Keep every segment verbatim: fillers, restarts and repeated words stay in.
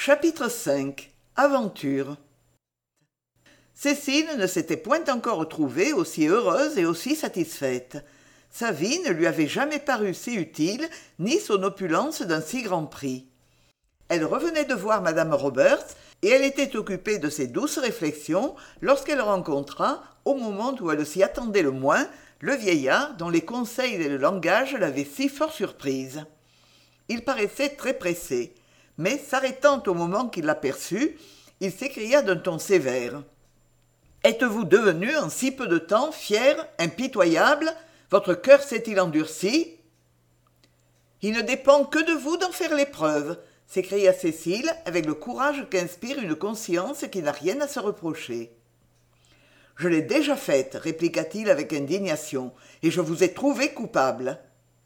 Chapitre cinq. Aventure. Cécile ne s'était point encore trouvée aussi heureuse et aussi satisfaite. Sa vie ne lui avait jamais paru si utile, ni son opulence d'un si grand prix. Elle revenait de voir madame Roberts, et elle était occupée de ses douces réflexions lorsqu'elle rencontra, au moment où elle s'y attendait le moins, le vieillard dont les conseils et le langage l'avaient si fort surprise. Il paraissait très pressé, mais s'arrêtant au moment qu'il l'aperçut, il s'écria d'un ton sévère. « Êtes-vous devenu en si peu de temps fier, impitoyable? Votre cœur s'est-il endurci ?»« Il ne dépend que de vous d'en faire l'épreuve, » s'écria Cécile avec le courage qu'inspire une conscience qui n'a rien à se reprocher. « Je l'ai déjà faite, » répliqua-t-il avec indignation, « et je vous ai trouvé coupable. »«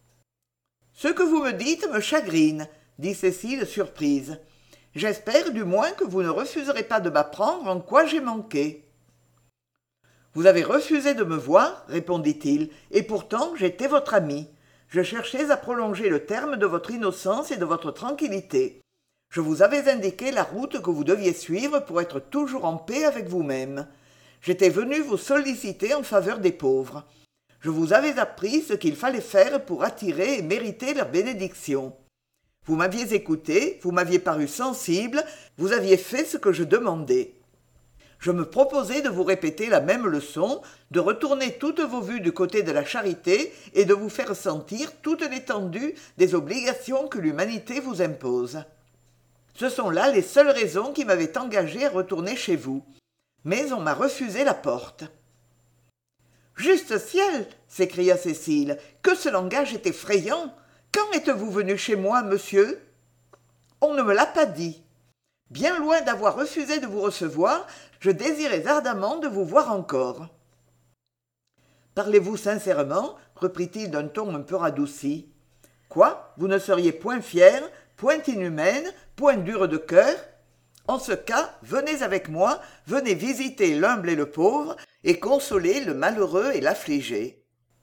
Ce que vous me dites me chagrine, » dit Cécile surprise. « J'espère du moins que vous ne refuserez pas de m'apprendre en quoi j'ai manqué. »« Vous avez refusé de me voir, » répondit-il, « et pourtant j'étais votre ami. Je cherchais à prolonger le terme de votre innocence et de votre tranquillité. Je vous avais indiqué la route que vous deviez suivre pour être toujours en paix avec vous-même. J'étais venu vous solliciter en faveur des pauvres. Je vous avais appris ce qu'il fallait faire pour attirer et mériter leur bénédiction. Vous m'aviez écouté, vous m'aviez paru sensible, vous aviez fait ce que je demandais. Je me proposais de vous répéter la même leçon, de retourner toutes vos vues du côté de la charité et de vous faire sentir toute l'étendue des obligations que l'humanité vous impose. Ce sont là les seules raisons qui m'avaient engagé à retourner chez vous. Mais on m'a refusé la porte. « Juste ciel !» s'écria Cécile. « Que ce langage est effrayant ! Quand êtes-vous venu chez moi, monsieur ?»« On ne me l'a pas dit. Bien loin d'avoir refusé de vous recevoir, je désirais ardemment de vous voir encore. »« Parlez-vous sincèrement ?» reprit-il d'un ton un peu radouci. « Quoi, vous ne seriez point fière, point inhumaine, point dure de cœur ? En ce cas, venez avec moi, venez visiter l'humble et le pauvre, et consoler le malheureux et l'affligé. »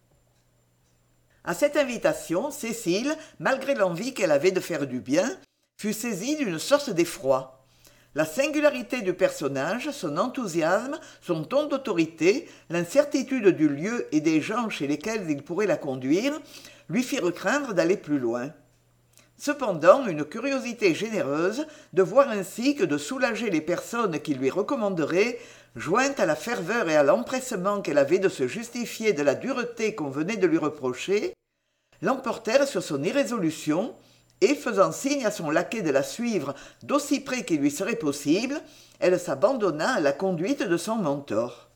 À cette invitation, Cécile, malgré l'envie qu'elle avait de faire du bien, fut saisie d'une sorte d'effroi. La singularité du personnage, son enthousiasme, son ton d'autorité, l'incertitude du lieu et des gens chez lesquels il pourrait la conduire, lui firent craindre d'aller plus loin. Cependant, une curiosité généreuse de voir ainsi que de soulager les personnes qui lui recommanderaient, jointe à la ferveur et à l'empressement qu'elle avait de se justifier de la dureté qu'on venait de lui reprocher, l'emportèrent sur son irrésolution, et, faisant signe à son laquais de la suivre d'aussi près qu'il lui serait possible, elle s'abandonna à la conduite de son mentor.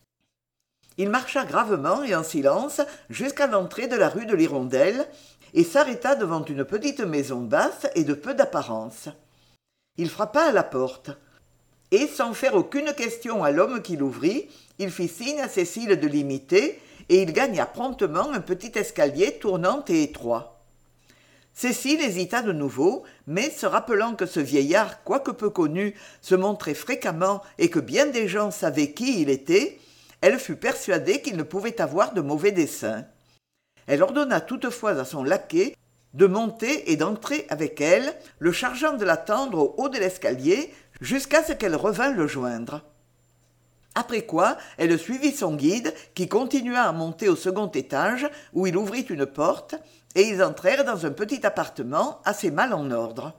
Il marcha gravement et en silence jusqu'à l'entrée de la rue de l'Hirondelle, et s'arrêta devant une petite maison basse et de peu d'apparence. Il frappa à la porte, et sans faire aucune question à l'homme qui l'ouvrit, il fit signe à Cécile de l'imiter, et il gagna promptement un petit escalier tournant et étroit. Cécile hésita de nouveau, mais se rappelant que ce vieillard, quoique peu connu, se montrait fréquemment et que bien des gens savaient qui il était, elle fut persuadée qu'il ne pouvait avoir de mauvais dessein. Elle ordonna toutefois à son laquais de monter et d'entrer avec elle, le chargeant de l'attendre au haut de l'escalier jusqu'à ce qu'elle revînt le joindre. Après quoi, elle suivit son guide, qui continua à monter au second étage, où il ouvrit une porte, et ils entrèrent dans un petit appartement assez mal en ordre.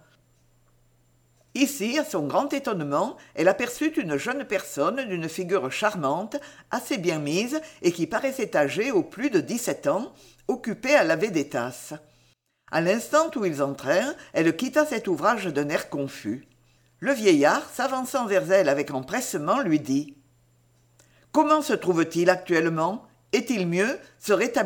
Ici, à son grand étonnement, elle aperçut une jeune personne d'une figure charmante, assez bien mise, et qui paraissait âgée au plus de dix-sept ans, occupée à laver des tasses. À l'instant où ils entrèrent, elle quitta cet ouvrage d'un air confus. Le vieillard, s'avançant vers elle avec empressement, lui dit « Comment se trouve-t-il actuellement ? Est-il mieux ? Se rétablira-t-il » ?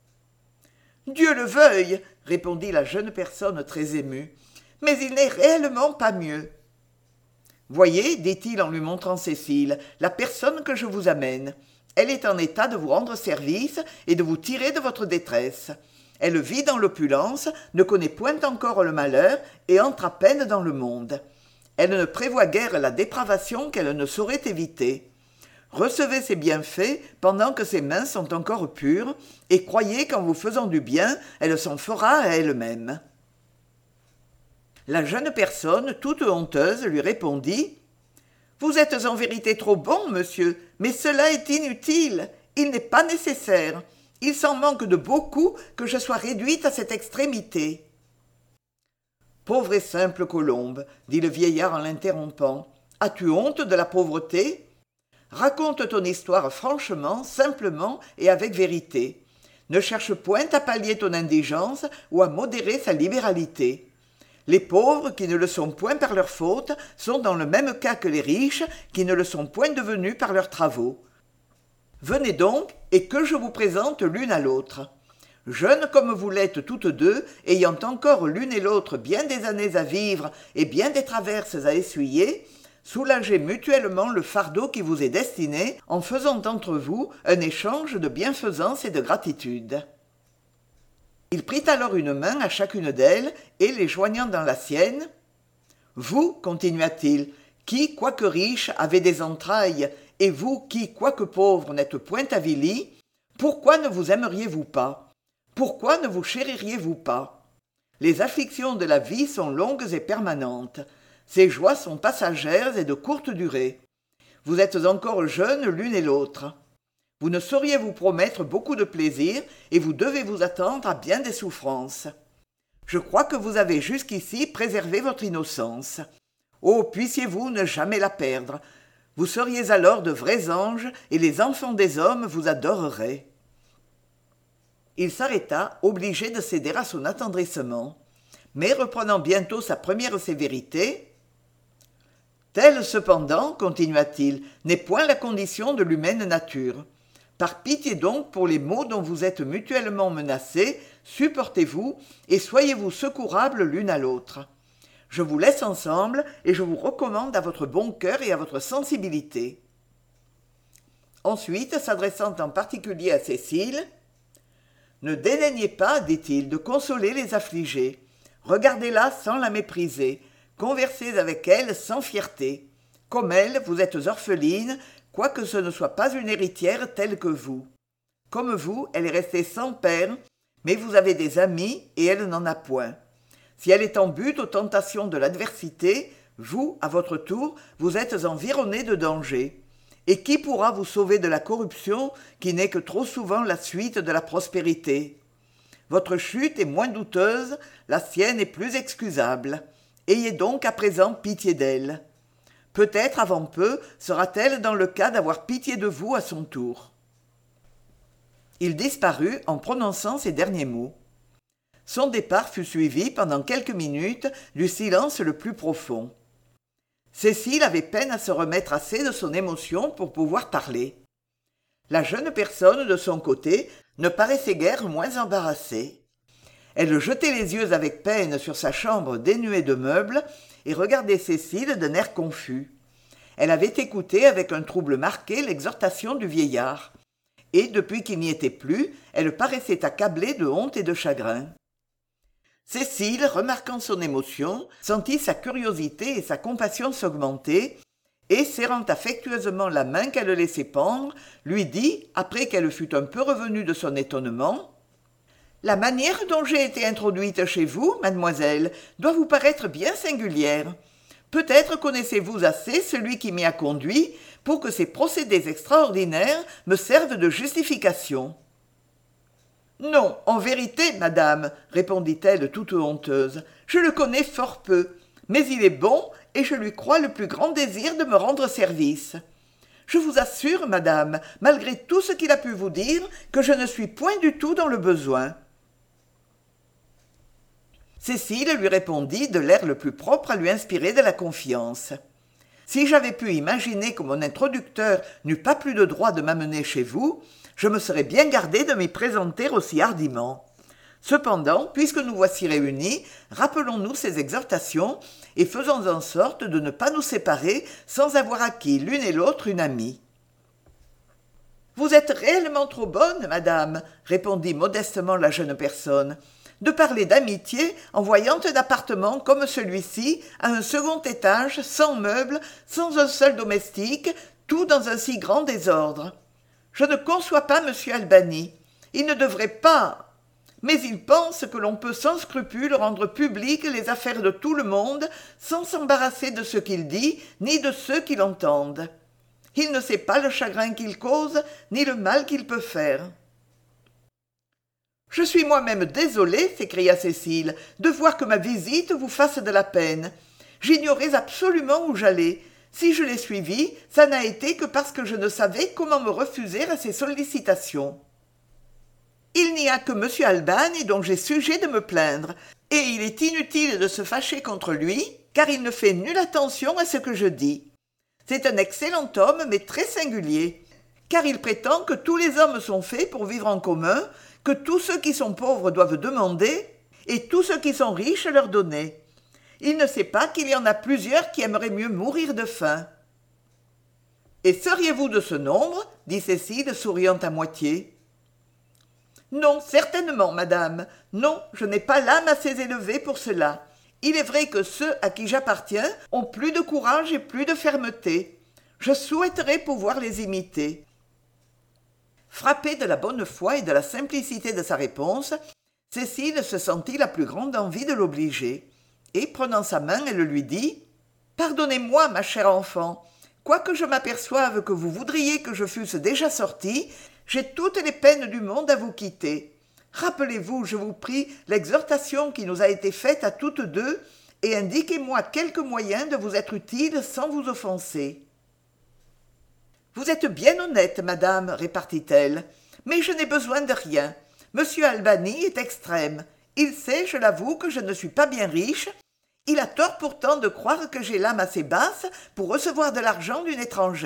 « Dieu le veuille !» répondit la jeune personne très émue. « Mais il n'est réellement pas mieux. »« Voyez, dit-il en lui montrant Cécile, la personne que je vous amène. Elle est en état de vous rendre service et de vous tirer de votre détresse. Elle vit dans l'opulence, ne connaît point encore le malheur et entre à peine dans le monde. Elle ne prévoit guère la dépravation qu'elle ne saurait éviter. Recevez ses bienfaits pendant que ses mains sont encore pures, et croyez qu'en vous faisant du bien, elle s'en fera à elle-même. » La jeune personne, toute honteuse, lui répondit « Vous êtes en vérité trop bon, monsieur, mais cela est inutile. Il n'est pas nécessaire. Il s'en manque de beaucoup que je sois réduite à cette extrémité. » « Pauvre et simple Colombe, dit le vieillard en l'interrompant, as-tu honte de la pauvreté ? Raconte ton histoire franchement, simplement et avec vérité. Ne cherche point à pallier ton indigence ou à modérer sa libéralité. Les pauvres qui ne le sont point par leur faute sont dans le même cas que les riches qui ne le sont point devenus par leurs travaux. Venez donc et que je vous présente l'une à l'autre. Jeunes comme vous l'êtes toutes deux, ayant encore l'une et l'autre bien des années à vivre et bien des traverses à essuyer, soulagez mutuellement le fardeau qui vous est destiné en faisant entre vous un échange de bienfaisance et de gratitude. Il prit alors une main à chacune d'elles et, les joignant dans la sienne, « Vous, continua-t-il, qui, quoique riche, avez des entrailles, et vous qui, quoique pauvre, n'êtes point avilis, pourquoi ne vous aimeriez-vous pas ? Pourquoi ne vous chéririez-vous pas ? Les afflictions de la vie sont longues et permanentes. Ces joies sont passagères et de courte durée. Vous êtes encore jeunes l'une et l'autre. Vous ne sauriez vous promettre beaucoup de plaisir et vous devez vous attendre à bien des souffrances. Je crois que vous avez jusqu'ici préservé votre innocence. Oh, puissiez-vous ne jamais la perdre. Vous seriez alors de vrais anges et les enfants des hommes vous adoreraient. » Il s'arrêta, obligé de céder à son attendrissement. Mais reprenant bientôt sa première sévérité, « Telle cependant, continua-t-il, n'est point la condition de l'humaine nature. Par pitié donc pour les maux dont vous êtes mutuellement menacés, supportez-vous et soyez-vous secourables l'une à l'autre. Je vous laisse ensemble et je vous recommande à votre bon cœur et à votre sensibilité. » Ensuite, s'adressant en particulier à Cécile, « Ne dédaignez pas, dit-il, de consoler les affligés. Regardez-la sans la mépriser. Conversez avec elle sans fierté. Comme elle, vous êtes orpheline, quoique ce ne soit pas une héritière telle que vous. Comme vous, elle est restée sans père, mais vous avez des amis et elle n'en a point. Si elle est en butte aux tentations de l'adversité, vous, à votre tour, vous êtes environné de dangers. Et qui pourra vous sauver de la corruption qui n'est que trop souvent la suite de la prospérité ? Votre chute est moins douteuse, la sienne est plus excusable. Ayez donc à présent pitié d'elle. Peut-être avant peu sera-t-elle dans le cas d'avoir pitié de vous à son tour. » Il disparut en prononçant ces derniers mots. Son départ fut suivi pendant quelques minutes du silence le plus profond. Cécile avait peine à se remettre assez de son émotion pour pouvoir parler. La jeune personne, de son côté, ne paraissait guère moins embarrassée. Elle jetait les yeux avec peine sur sa chambre dénuée de meubles et regardait Cécile d'un air confus. Elle avait écouté avec un trouble marqué l'exhortation du vieillard. Et depuis qu'il n'y était plus, elle paraissait accablée de honte et de chagrin. Cécile, remarquant son émotion, sentit sa curiosité et sa compassion s'augmenter, et, serrant affectueusement la main qu'elle laissait pendre, lui dit, après qu'elle fut un peu revenue de son étonnement, « La manière dont j'ai été introduite chez vous, mademoiselle, doit vous paraître bien singulière. Peut-être connaissez-vous assez celui qui m'y a conduit pour que ces procédés extraordinaires me servent de justification. » « Non, en vérité, madame, répondit-elle toute honteuse, je le connais fort peu, mais il est bon et je lui crois le plus grand désir de me rendre service. Je vous assure, madame, malgré tout ce qu'il a pu vous dire, que je ne suis point du tout dans le besoin. » Cécile lui répondit de l'air le plus propre à lui inspirer de la confiance. « Si j'avais pu imaginer que mon introducteur n'eût pas plus de droit de m'amener chez vous, je me serais bien gardé de m'y présenter aussi hardiment. Cependant, puisque nous voici réunis, rappelons-nous ces exhortations et faisons en sorte de ne pas nous séparer sans avoir acquis l'une et l'autre une amie. »« Vous êtes réellement trop bonne, madame, répondit modestement la jeune personne, de parler d'amitié en voyant un appartement comme celui-ci à un second étage, sans meubles, sans un seul domestique, tout dans un si grand désordre. Je ne conçois pas monsieur Albany. Il ne devrait pas... Mais il pense que l'on peut sans scrupule rendre publiques les affaires de tout le monde sans s'embarrasser de ce qu'il dit ni de ceux qui l'entendent. Il ne sait pas le chagrin qu'il cause ni le mal qu'il peut faire. « Je suis moi-même désolée, s'écria Cécile, de voir que ma visite vous fasse de la peine. J'ignorais absolument où j'allais. Si je l'ai suivi, ça n'a été que parce que je ne savais comment me refuser à ses sollicitations. Il n'y a que M. Albani dont j'ai sujet de me plaindre, et il est inutile de se fâcher contre lui, car il ne fait nulle attention à ce que je dis. C'est un excellent homme, mais très singulier, car il prétend que tous les hommes sont faits pour vivre en commun, que tous ceux qui sont pauvres doivent demander, et tous ceux qui sont riches leur donner. Il ne sait pas qu'il y en a plusieurs qui aimeraient mieux mourir de faim. « Et seriez-vous de ce nombre ?» dit Cécile, souriant à moitié. « Non, certainement, madame. Non, je n'ai pas l'âme assez élevée pour cela. Il est vrai que ceux à qui j'appartiens ont plus de courage et plus de fermeté. Je souhaiterais pouvoir les imiter. » Frappée de la bonne foi et de la simplicité de sa réponse, Cécile se sentit la plus grande envie de l'obliger. Et, prenant sa main, elle lui dit « Pardonnez-moi, ma chère enfant. Quoique je m'aperçoive que vous voudriez que je fusse déjà sortie, j'ai toutes les peines du monde à vous quitter. Rappelez-vous, je vous prie, l'exhortation qui nous a été faite à toutes deux, et indiquez-moi quelques moyens de vous être utile sans vous offenser. » « Vous êtes bien honnête, madame, répartit-elle, mais je n'ai besoin de rien. Monsieur Albani est extrême. Il sait, je l'avoue, que je ne suis pas bien riche. Il a tort pourtant de croire que j'ai l'âme assez basse pour recevoir de l'argent d'une étrangère. »«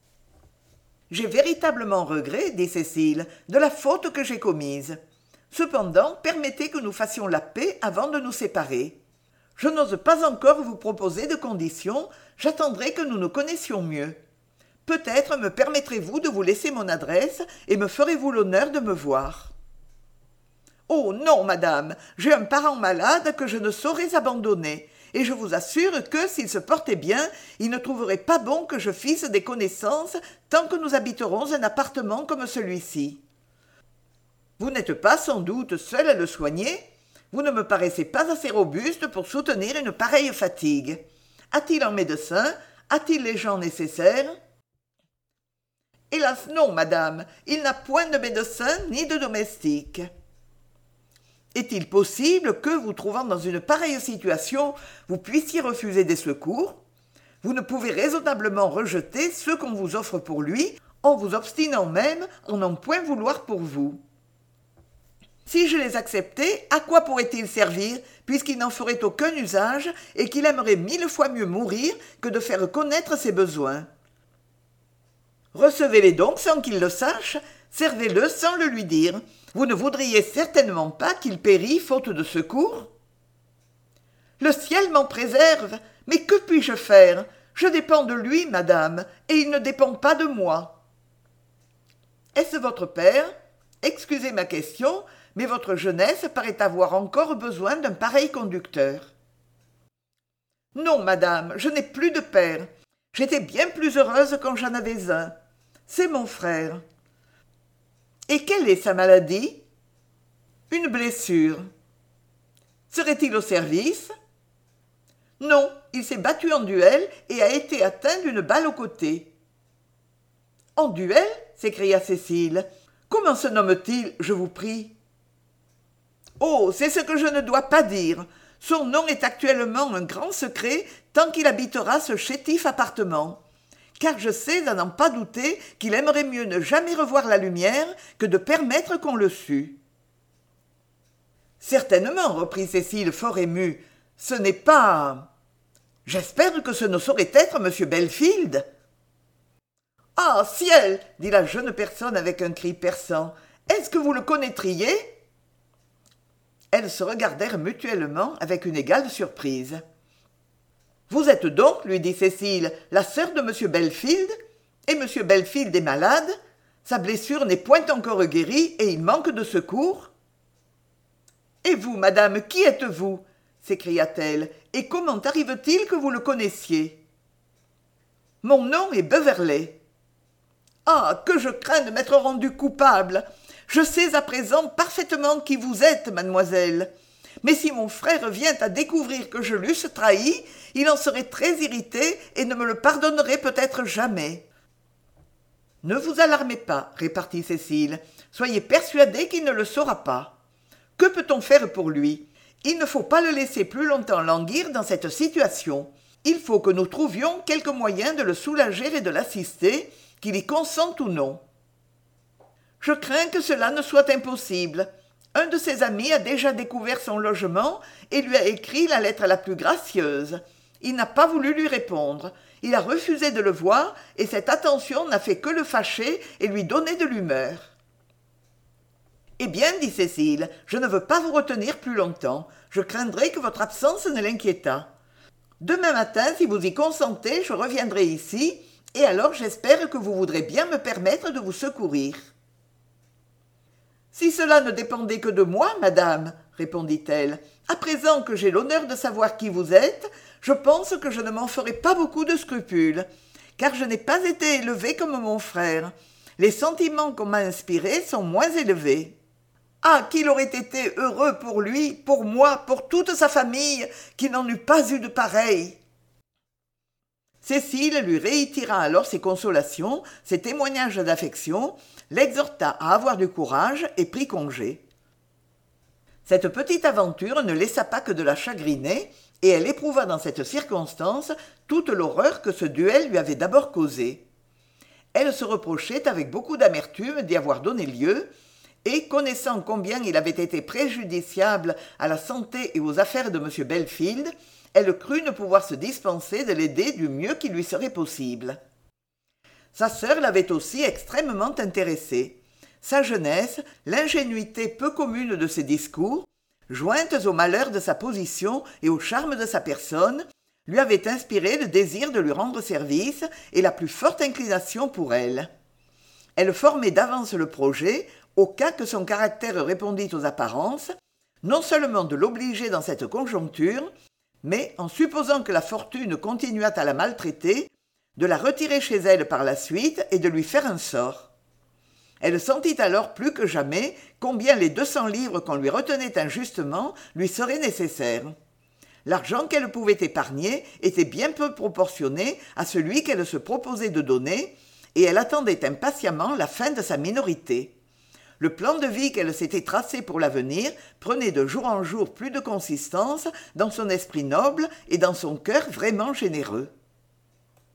J'ai véritablement regret, dit Cécile, de la faute que j'ai commise. Cependant, permettez que nous fassions la paix avant de nous séparer. Je n'ose pas encore vous proposer de conditions, j'attendrai que nous nous connaissions mieux. Peut-être me permettrez-vous de vous laisser mon adresse et me ferez-vous l'honneur de me voir. »« Oh non, madame, j'ai un parent malade que je ne saurais abandonner, et je vous assure que, s'il se portait bien, il ne trouverait pas bon que je fisse des connaissances tant que nous habiterons un appartement comme celui-ci. Vous n'êtes pas sans doute seule à le soigner. Vous ne me paraissez pas assez robuste pour soutenir une pareille fatigue. A-t-il un médecin? A-t-il les gens nécessaires ? » « Hélas non, madame, il n'a point de médecin ni de domestique. »« Est-il possible que, vous trouvant dans une pareille situation, vous puissiez refuser des secours? Vous ne pouvez raisonnablement rejeter ceux qu'on vous offre pour lui, en vous obstinant même à n'en point vouloir pour vous. Si je les acceptais, à quoi pourraient-ils servir, puisqu'il n'en ferait aucun usage et qu'il aimerait mille fois mieux mourir que de faire connaître ses besoins? Recevez-les donc sans qu'il le sache, servez-le sans le lui dire. Vous ne voudriez certainement pas qu'il pérît faute de secours? Le ciel m'en préserve, mais que puis-je faire? Je dépends de lui, madame, et il ne dépend pas de moi. Est-ce votre père? Excusez ma question, mais votre jeunesse paraît avoir encore besoin d'un pareil conducteur. Non, madame, je n'ai plus de père. J'étais bien plus heureuse quand j'en avais un. C'est mon frère. Et quelle est sa maladie? Une blessure. Serait-il au service? Non, il s'est battu en duel et a été atteint d'une balle au côté. En duel? S'écria Cécile. Comment se nomme-t-il, je vous prie? Oh, c'est ce que je ne dois pas dire. Son nom est actuellement un grand secret tant qu'il habitera ce chétif appartement. Car je sais, à n'en pas douter, qu'il aimerait mieux ne jamais revoir la lumière que de permettre qu'on le sût. Certainement, reprit Cécile fort émue, ce n'est pas... J'espère que ce ne saurait être M. Belfield. Ah, ciel, dit la jeune personne avec un cri perçant, est-ce que vous le connaîtriez? Elles se regardèrent mutuellement avec une égale surprise. « Vous êtes donc, lui dit Cécile, la sœur de M. Belfield? Et M. Belfield est malade? Sa blessure n'est point encore guérie et il manque de secours? »« Et vous, madame, qui êtes-vous » s'écria-t-elle, « et comment arrive-t-il que vous le connaissiez ?»« Mon nom est Beverley. »« Ah, que je crains de m'être rendue coupable! Je sais à présent parfaitement qui vous êtes, mademoiselle. Mais si mon frère vient à découvrir que je l'eusse trahi, il en serait très irrité et ne me le pardonnerait peut-être jamais. » « Ne vous alarmez pas, répartit Cécile. Soyez persuadée qu'il ne le saura pas. Que peut-on faire pour lui ? Il ne faut pas le laisser plus longtemps languir dans cette situation. Il faut que nous trouvions quelque moyen de le soulager et de l'assister, qu'il y consente ou non. Je crains que cela ne soit impossible. Un de ses amis a déjà découvert son logement et lui a écrit la lettre la plus gracieuse. Il n'a pas voulu lui répondre. Il a refusé de le voir et cette attention n'a fait que le fâcher et lui donner de l'humeur. « Eh bien, dit Cécile, je ne veux pas vous retenir plus longtemps. Je craindrais que votre absence ne l'inquiétât. Demain matin, si vous y consentez, je reviendrai ici, et alors j'espère que vous voudrez bien me permettre de vous secourir. »« Si cela ne dépendait que de moi, madame, répondit-elle, à présent que j'ai l'honneur de savoir qui vous êtes, je pense que je ne m'en ferai pas beaucoup de scrupules, car je n'ai pas été élevée comme mon frère. Les sentiments qu'on m'a inspirés sont moins élevés. Ah, qu'il aurait été heureux pour lui, pour moi, pour toute sa famille, qu'il n'en eût pas eu de pareil. » Cécile lui réitéra alors ses consolations, ses témoignages d'affection, l'exhorta à avoir du courage et prit congé. Cette petite aventure ne laissa pas que de la chagriner, et elle éprouva dans cette circonstance toute l'horreur que ce duel lui avait d'abord causée. Elle se reprochait avec beaucoup d'amertume d'y avoir donné lieu, et, connaissant combien il avait été préjudiciable à la santé et aux affaires de M. Belfield, elle crut ne pouvoir se dispenser de l'aider du mieux qui lui serait possible. Sa sœur l'avait aussi extrêmement intéressée. Sa jeunesse, l'ingénuité peu commune de ses discours, jointes au malheur de sa position et au charme de sa personne, lui avaient inspiré le désir de lui rendre service et la plus forte inclination pour elle. Elle formait d'avance le projet, au cas que son caractère répondît aux apparences, non seulement de l'obliger dans cette conjoncture, mais, en supposant que la fortune continuât à la maltraiter, de la retirer chez elle par la suite et de lui faire un sort. Elle sentit alors plus que jamais combien les deux cents livres qu'on lui retenait injustement lui seraient nécessaires. L'argent qu'elle pouvait épargner était bien peu proportionné à celui qu'elle se proposait de donner, et elle attendait impatiemment la fin de sa minorité. Le plan de vie qu'elle s'était tracé pour l'avenir prenait de jour en jour plus de consistance dans son esprit noble et dans son cœur vraiment généreux.